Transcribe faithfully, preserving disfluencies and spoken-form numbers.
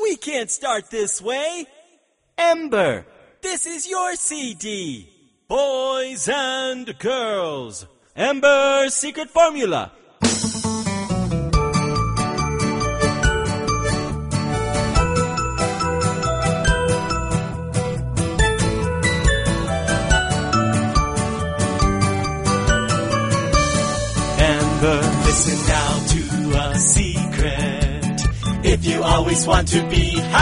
We can't start this way. Ember, this is your C D. Boys and girls, Ember's secret formula. Ember, listen now to a secret. If you always want to be happy,